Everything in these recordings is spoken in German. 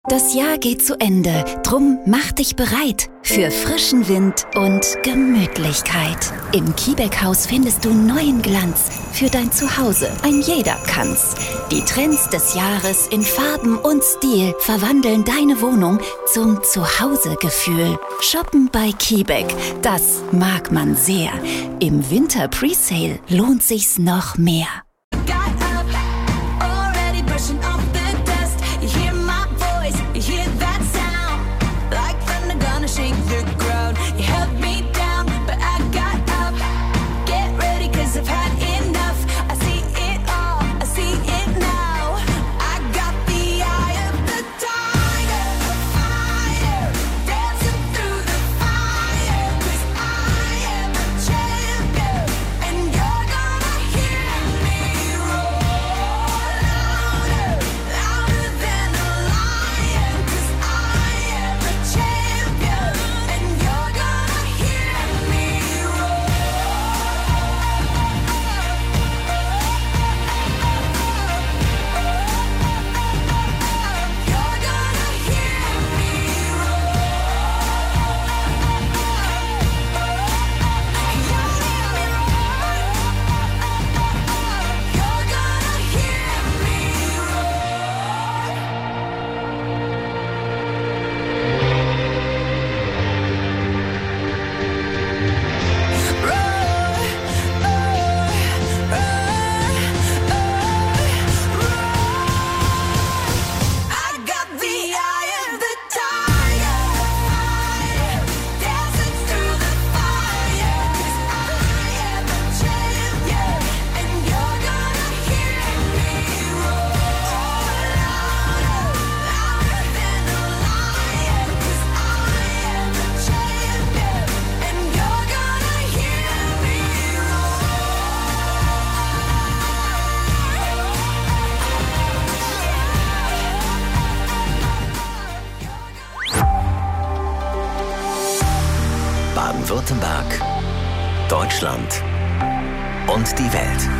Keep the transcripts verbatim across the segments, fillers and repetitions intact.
Das Jahr geht zu Ende, drum mach dich bereit für frischen Wind und Gemütlichkeit. Im Kiebeck-Haus findest du neuen Glanz für dein Zuhause. Ein jeder kann's. Die Trends des Jahres in Farben und Stil verwandeln deine Wohnung zum Zuhausegefühl. Shoppen bei Kiebeck, das mag man sehr. Im Winter-Presale lohnt sich's noch mehr. Baden-Württemberg, Deutschland und die Welt.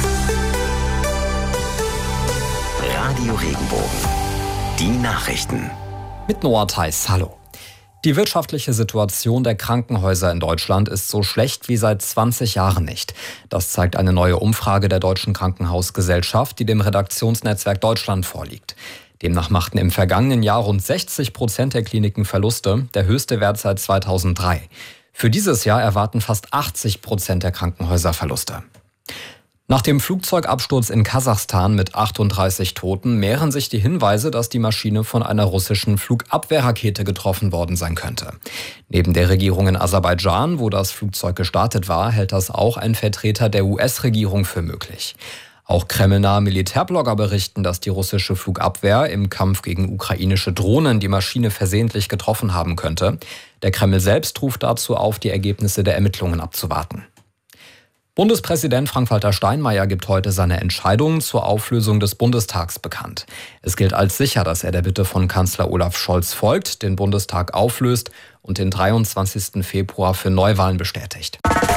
Radio Regenbogen. Die Nachrichten. Mit Noah Theis, hallo. Die wirtschaftliche Situation der Krankenhäuser in Deutschland ist so schlecht wie seit zwanzig Jahren nicht. Das zeigt eine neue Umfrage der Deutschen Krankenhausgesellschaft, die dem Redaktionsnetzwerk Deutschland vorliegt. Demnach machten im vergangenen Jahr rund sechzig Prozent der Kliniken Verluste, der höchste Wert seit zweitausenddrei. Für dieses Jahr erwarten fast achtzig Prozent der Krankenhäuser Verluste. Nach dem Flugzeugabsturz in Kasachstan mit achtunddreißig Toten mehren sich die Hinweise, dass die Maschine von einer russischen Flugabwehrrakete getroffen worden sein könnte. Neben der Regierung in Aserbaidschan, wo das Flugzeug gestartet war, hält das auch ein Vertreter der U S-Regierung für möglich. Auch kremlnahe Militärblogger berichten, dass die russische Flugabwehr im Kampf gegen ukrainische Drohnen die Maschine versehentlich getroffen haben könnte. Der Kreml selbst ruft dazu auf, die Ergebnisse der Ermittlungen abzuwarten. Bundespräsident Frank-Walter Steinmeier gibt heute seine Entscheidung zur Auflösung des Bundestags bekannt. Es gilt als sicher, dass er der Bitte von Kanzler Olaf Scholz folgt, den Bundestag auflöst und den dreiundzwanzigsten Februar für Neuwahlen bestätigt.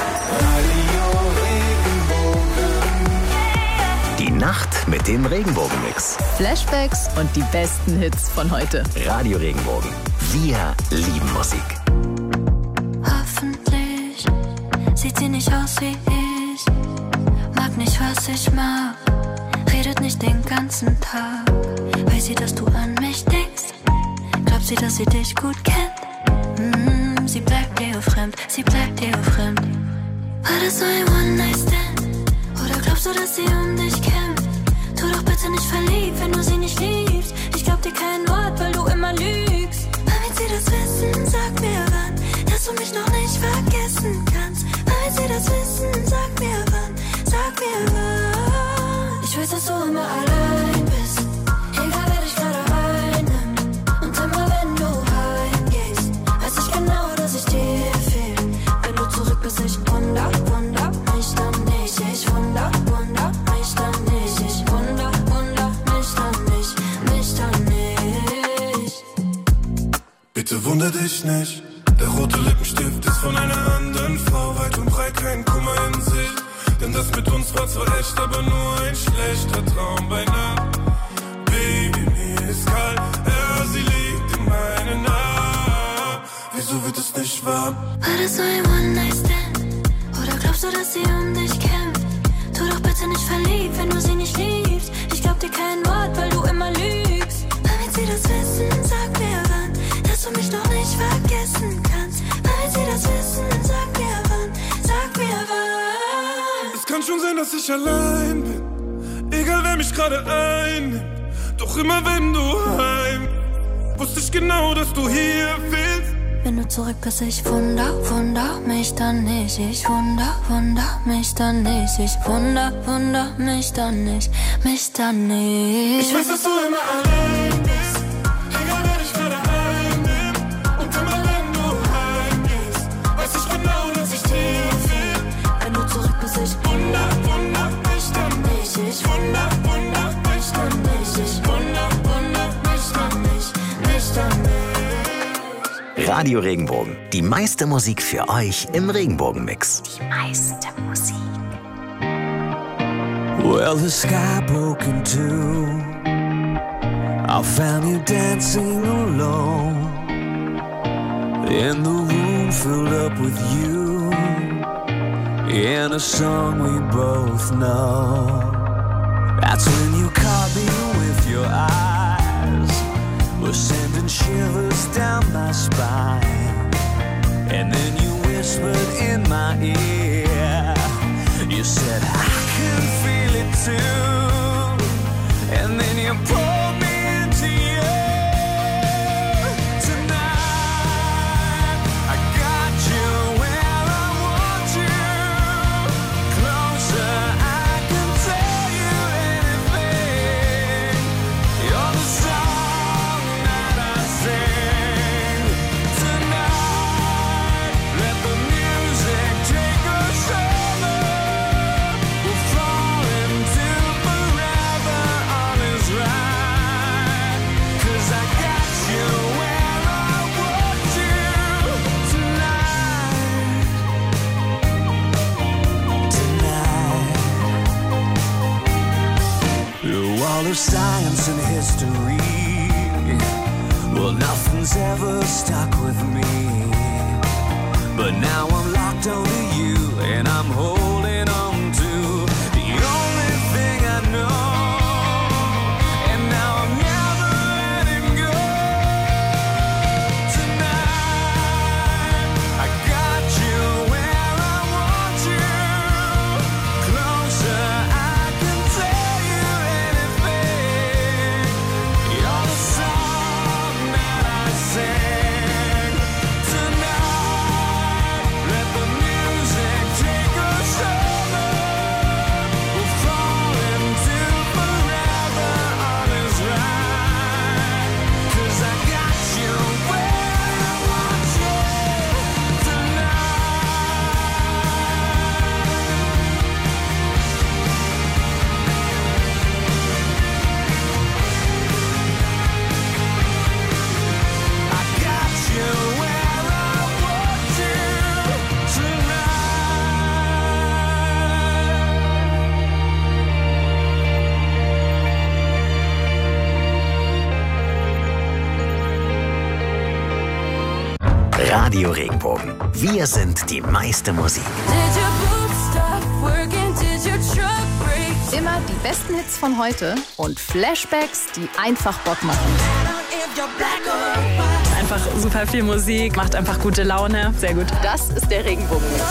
Die Nacht mit dem Regenbogen-Mix. Flashbacks und die besten Hits von heute. Radio Regenbogen. Wir lieben Musik. Hoffentlich sieht sie nicht aus wie ich. Mag nicht, was ich mag. Redet nicht den ganzen Tag. Weiß sie, dass du an mich denkst? Glaubt sie, dass sie dich gut kennt? Mm, sie bleibt dir fremd, sie bleibt dir fremd. War das so ein One-Night-Stand? Oder glaubst du, dass sie um dich kämpft? Tu doch bitte nicht verliebt, wenn du sie nicht liebst. Ich glaub dir kein Wort, weil du immer lügst. Wann wird sie das wissen? Sag mir wann, dass du mich noch nicht vergessen kannst. Wann wird sie das wissen? Sag mir wann, sag mir wann. Ich weiß, dass du immer allein bist, egal wer dich gerade einnimmt. Und immer wenn du heimgehst, weiß ich genau, dass ich dir fehl. Wenn du zurück bist, ich wunder, wunder mich dann nicht. Ich wunder, wunder mich dann nicht. Ich wunder, wunder mich dann nicht, mich dann nicht. Bitte wunder dich nicht. Der rote Lippenstift ist von einer anderen Frau. Weit und breit kein Kummer in Sicht. Denn das mit uns war zwar echt, aber nur ein schlechter Traum bei Nacht. Baby, mir ist kalt, ja, sie lebt. nicht warm. War das so ein One-Night-Stand? Oder glaubst du, dass sie um dich kämpft? Tu doch bitte nicht verliebt, wenn du sie nicht liebst. Ich glaub dir kein Wort, weil du immer lügst. Damit sie das wissen, sag mir wann, dass du mich noch nicht vergessen kannst. Damit sie das wissen, sag mir wann, sag mir wann. Es kann schon sein, dass ich allein bin, egal wer mich gerade einnimmt. Doch immer wenn du heim, wusste ich genau, dass du hier fehlst. Wenn du zurück bist, ich wunder, wunder mich dann nicht. Ich wunder, wunder mich dann nicht. Ich wunder, wunder mich dann nicht. Mich dann nicht. Ich weiß, dass du immer allein bist, egal wer dich gerade einnimmt. Und immer wenn du heimgehst, weiß ich genau, dass ich dir fehl. Wenn du zurück bist, ich wunder, wunder mich dann nicht. Ich wunder, wunder mich dann nicht. Ich wunder, wunder mich dann nicht. Mich dann nicht. Radio Regenbogen. Die meiste Musik für euch im Regenbogen-Mix. Die meiste Musik. Well, the sky broke in two. I found you dancing alone. And the room filled up with you. And a song we both know. That's when you caught me with your eyes. We're sending shivers down my spine. And then you whispered in my ear. You said, I can feel it too. And then you pulled me into you. Tonight, I got you where I want you. Closer, I can tell you anything. You're the song that I sing. Tonight, let the music take us over. We'll fall into forever, all is right. 'Cause I got you where I want you tonight. Tonight. Through all of science and history, well, nothing's ever stuck with me. But now I'm locked onto you, and I'm holding on to the only thing I know. And now I'm never letting go. Tonight, I got you where I want you. Closer, I can tell you anything. You're the song that I sing. Tonight, let the music take us over. We'll fall into forever, all is right. 'Cause I got you where I want you tonight. I got you where I want you tonight. Radio Regenbogen. Wir sind die meiste Musik. Did your boots stop working? Did your truck break? Immer die besten Hits von heute und Flashbacks, die einfach Bock machen. Einfach super viel Musik, macht einfach gute Laune. Sehr gut. Das ist der Regenbogen-Mix.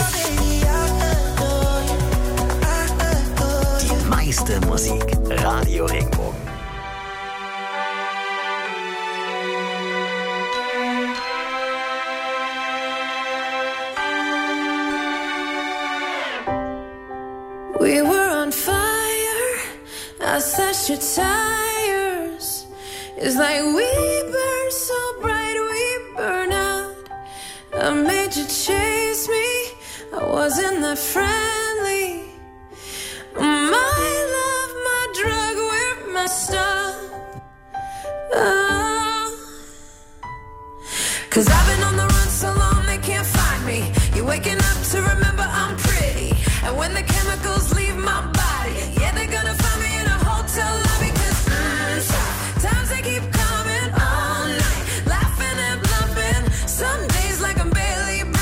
Die meiste Musik. Radio Regenbogen. We were on fire. I slashed your tires. It's like we burn so bright, we burn out. I made you chase me. I wasn't that friendly. My love, my drug, we're messed up. Oh. 'Cause I've been on the run so long they can't find me. You're waking up to remember I'm pretty. And when the chemicals leave my body, yeah, they're gonna find me in a hotel lobby. 'Cause mm, times they keep coming all night, laughing and bluffing. Some days like I'm barely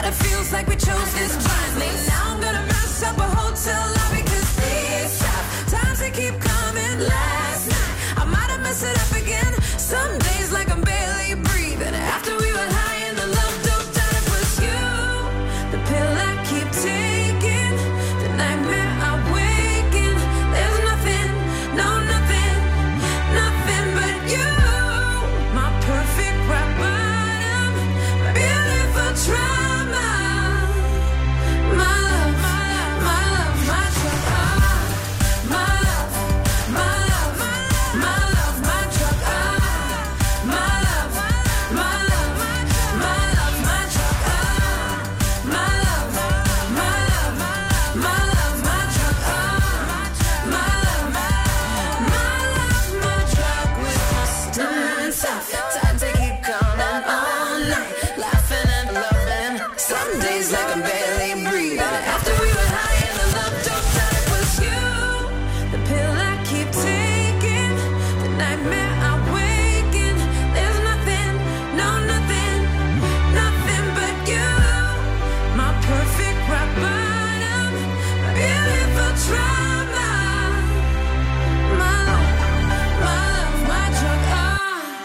God, it feels like we chose this blindly. Now I'm gonna mess up a hotel lobby, cause these tough times they keep coming. Last night, I might have messed it up again. Some days like I'm barely breathing. After we were high and the love doped out, it was you. The pill I keep taking, the nightmare I wake in. There's nothing, no nothing, nothing but you. My perfect rock bottom, my beautiful trauma. My love, my love, my drug. Ah, my love, my love, my love, my drug. Ah, my love, my love, my love, my drug. Ah, my love, my love, my love, my drug. Ah, my love, my love, my drug. With my stunts off, time to keep coming all night, laughing and loving. Some days like I'm barely breathing. After we were high and the love doped out, it was you. The pill I keep taking, the nightmare I wake in. There's nothing, no nothing, nothing but you. My perfect rock bottom, my beautiful trauma. My love, my love, my drug. Ah.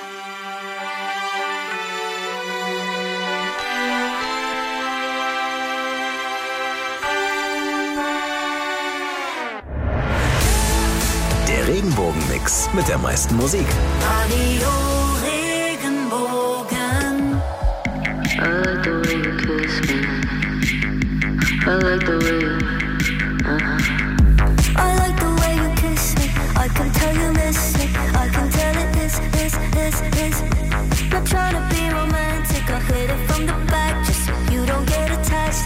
Der Regenbogen-Mix mit der meisten Musik. Radio Regenbogen. I like the way you kiss me. I like the way you, uh-huh. I like the way you kiss me. I can tell you miss it. I can tell it is, is, is, is. Not trying to be romantic. I hit it from the back just so you don't get attached.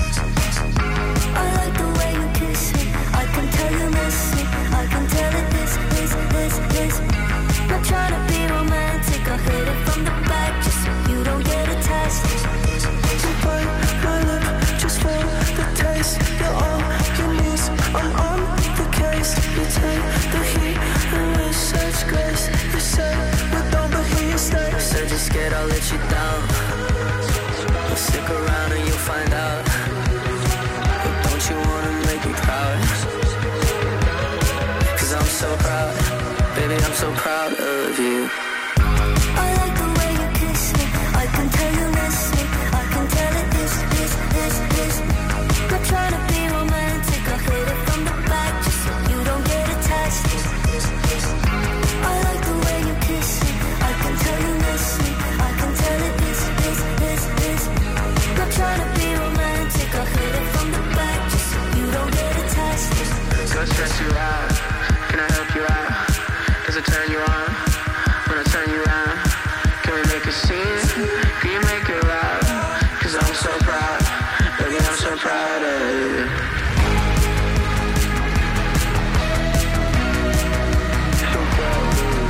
I like the way you kiss me. I can tell you miss it. I can tell it is, is, is, is. Not trying to be romantic. I hit it from the back just so you don't get attached. So bite my lip just for the taste. You're all you need. I'm on the case. You take the heat and with such grace. You say we don't, but here you stay. Said you're scared I'll let you down. Well, stick around and you'll find out. But don't you wanna make me proud? Cause I'm so proud. Baby, I'm so proud of you. I like the way you kiss me. I can tell you miss me. I can tell it is, is, is, is. Not trying to be romantic. I hit it from the back just so you don't get attached. I like the way you kiss me. I can tell you miss me. I can tell it is, is, is, is. Not trying to be romantic. I hit it from the back just so you don't get attached. Go stress you out. Can I help you out? Does it turn you on? When I turn you around, can we make a scene? Can you make it loud? Cause I'm so proud. Baby, I'm so proud of you. So proud of you.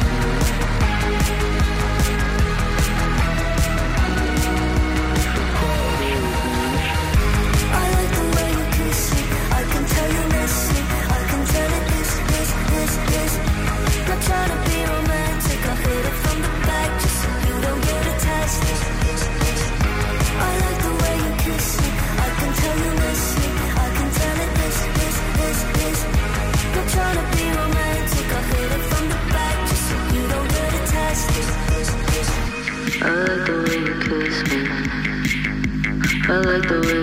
I like the way you kiss me. I can tell you miss me. I can tell it is, is, is, is. Not trying to be romantic. I hit it from the back just so you don't get attached. I like the way you kiss me. I can tell you miss me. I can tell it is, is, is, is. Not trying to be romantic. I hit it from the back just so you don't get attached. I like the way you kiss me. I like the way